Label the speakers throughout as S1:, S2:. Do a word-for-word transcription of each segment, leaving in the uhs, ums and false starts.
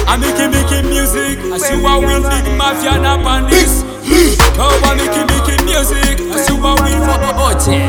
S1: I'm making making music. I see what we big mafia na pandis. Oh, I'm making making music. I see what we for Oche.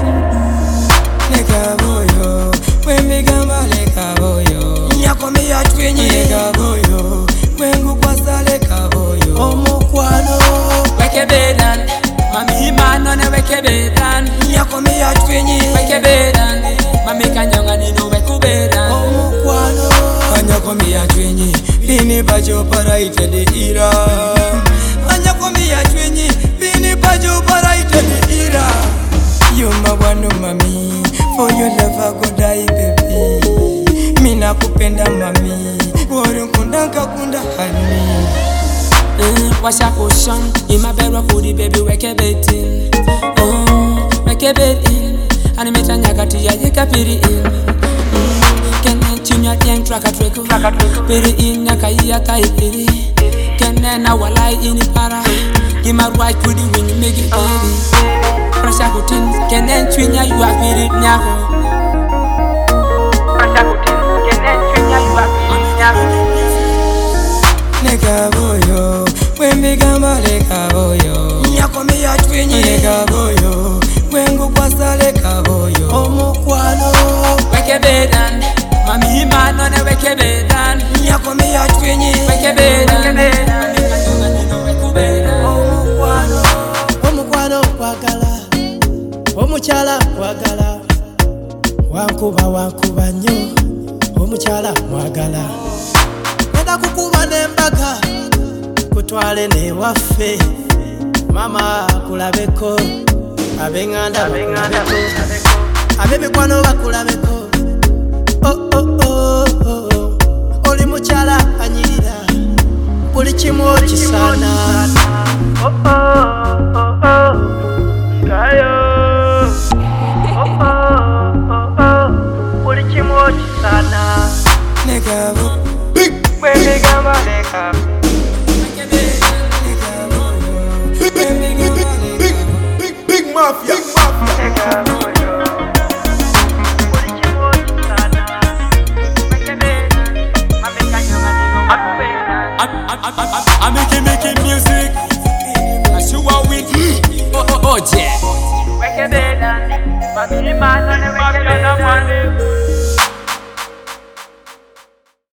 S2: Nigga boyo, when me gamba leka boyo. Nyako me ya twenye. Nigga boyo, when gu kwasa leka boyo. Omukwano,
S1: weke bedan. Mami himano ne weke bedan.
S2: Nyako me ya twenye.
S1: Weke bedan. Mami kanyonga nino weku bedan.
S2: Omukwano, nyako me ya twenye. Bini bajo para ite de ira. Nyako me ya twenye. Bini bajo para ite de ira. You my one mami, for your love I go die baby. Mina kupenda mami, wori kundanga kunda hani.
S1: Mm, what's your potion? In my bedroom for the baby weke betin. Oh, weke betin. And me tanya kati ya yeka piri in. Kene chunya tiang traka treko. Piri in ya kai ya kai piri. Kene na walai ini para. Give my right to the win you make it baby. Pressure kutin, kene chunya you a piri nyako. Pressure kutin, kene chunya you a piri nyako.
S2: Nigga boyo, when me gamba leka boyo. Nyako me ya twenye. Nigga boyo, when gu kwasa leka boyo. Omukwano,
S1: weke bedan. Mami himano ne weke bedan.
S2: Nyako me ya twenye.
S1: Weke bedan. Mami kanyonga nino weku bedan.
S2: Omukwano,
S3: omukwano kwagala, omuchala kwagala, wankuba wankuba nnyo, omuchala mwagala. Nenda kukuba n'embaga, kutwale ne waffe, mama kulabeko, abenganda bakulabeko, ab'emikwano bakulabeko. Oh oh oh oh, oli muchala anyirira, buli kimu okisana. Oh oh oh oh, ngayo. Oh oh oh oh, buli kimu okisana.
S2: nigga boyo.
S3: When me gamba leka,
S2: Nigga boyo, when me gamba leka.
S4: Big, big mafia, big mafia.
S3: nigga boyo, buli kimu okisana.
S1: I'm, I'm, I'm, I'm making making music. I see what we do. Oh, oh, oh, yeah.
S3: Weke bedan, mami himano ne weke bedan.